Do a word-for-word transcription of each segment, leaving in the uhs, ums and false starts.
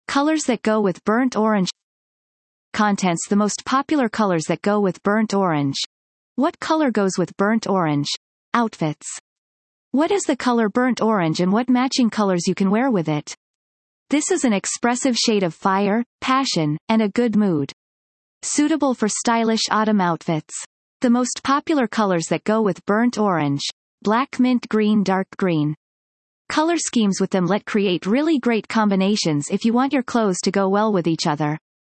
Colors that go with burnt orange. Contents: the most popular colors that go with burnt orange. What color goes with burnt orange? Outfits. What is the color burnt orange and what matching colors you can wear with it? This is an expressive shade of fire, passion, and a good mood. Suitable for stylish autumn outfits. The most popular colors that go with burnt orange: black, mint green, dark green. Color schemes with them let create really great combinations if you want your clothes to go well with each other.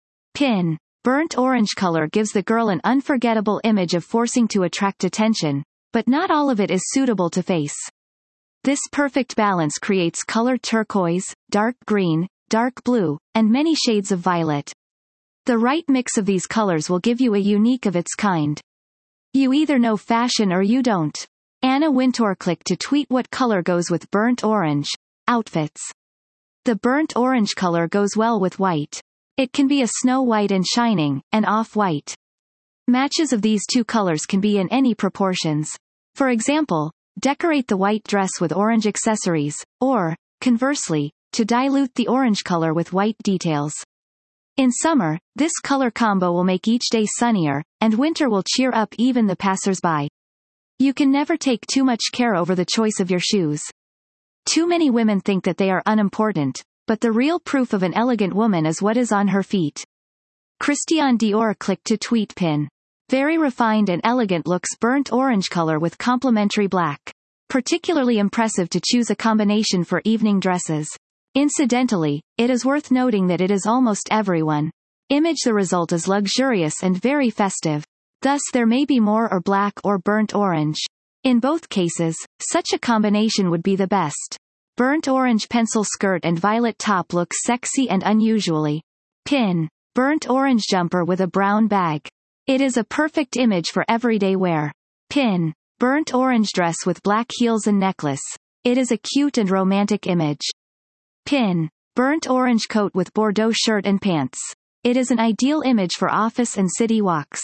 Pin. Burnt orange color gives the girl an unforgettable image of forcing to attract attention, but not all of it is suitable to face. This perfect balance creates color turquoise, dark green, dark blue, and many shades of violet. The right mix of these colors will give you a unique of its kind. You either know fashion or you don't. Anna Wintour. Click to tweet what color goes with burnt orange. Outfits. The burnt orange color goes well with white. It can be a snow white and shining, and off-white. Matches of these two colors can be in any proportions. For example, decorate the white dress with orange accessories, or, conversely, to dilute the orange color with white details. In summer, this color combo will make each day sunnier, and winter will cheer up even the passers-by. You can never take too much care over the choice of your shoes. Too many women think that they are unimportant, but the real proof of an elegant woman is what is on her feet. Christian Dior. Click to tweet pin. Very refined and elegant looks burnt orange color with complementary black. Particularly impressive to choose a combination for evening dresses. Incidentally, it is worth noting that it is almost everyone. Image. The result is luxurious and very festive. Thus there may be more or black or burnt orange. In both cases, such a combination would be the best. Burnt orange pencil skirt and violet top look sexy and unusually. Pin. Burnt orange jumper with a brown bag. It is a perfect image for everyday wear. Pin. Burnt orange dress with black heels and necklace. It is a cute and romantic image. Pin. Burnt orange coat with Bordeaux shirt and pants. It is an ideal image for office and city walks.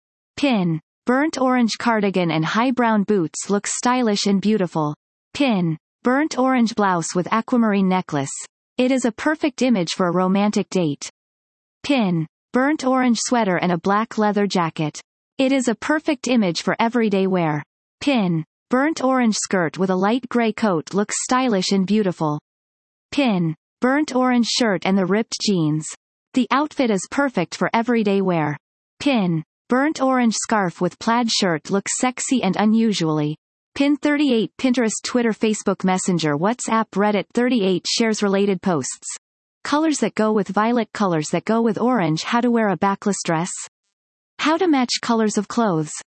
Pin. Burnt orange cardigan and high brown boots look stylish and beautiful. Pin. Burnt orange blouse with aquamarine necklace. It is a perfect image for a romantic date. Pin. Burnt orange sweater and a black leather jacket. It is a perfect image for everyday wear. Pin. Burnt orange skirt with a light gray coat looks stylish and beautiful. Pin. Burnt orange shirt and the ripped jeans. The outfit is perfect for everyday wear. Pin. Burnt orange scarf with plaid shirt looks sexy and unusually. Pin thirty-eight. Pinterest, Twitter, Facebook Messenger, WhatsApp, Reddit. thirty-eight shares related posts. Colors that go with violet. Colors that go with orange. How to wear a backless dress. How to match colors of clothes.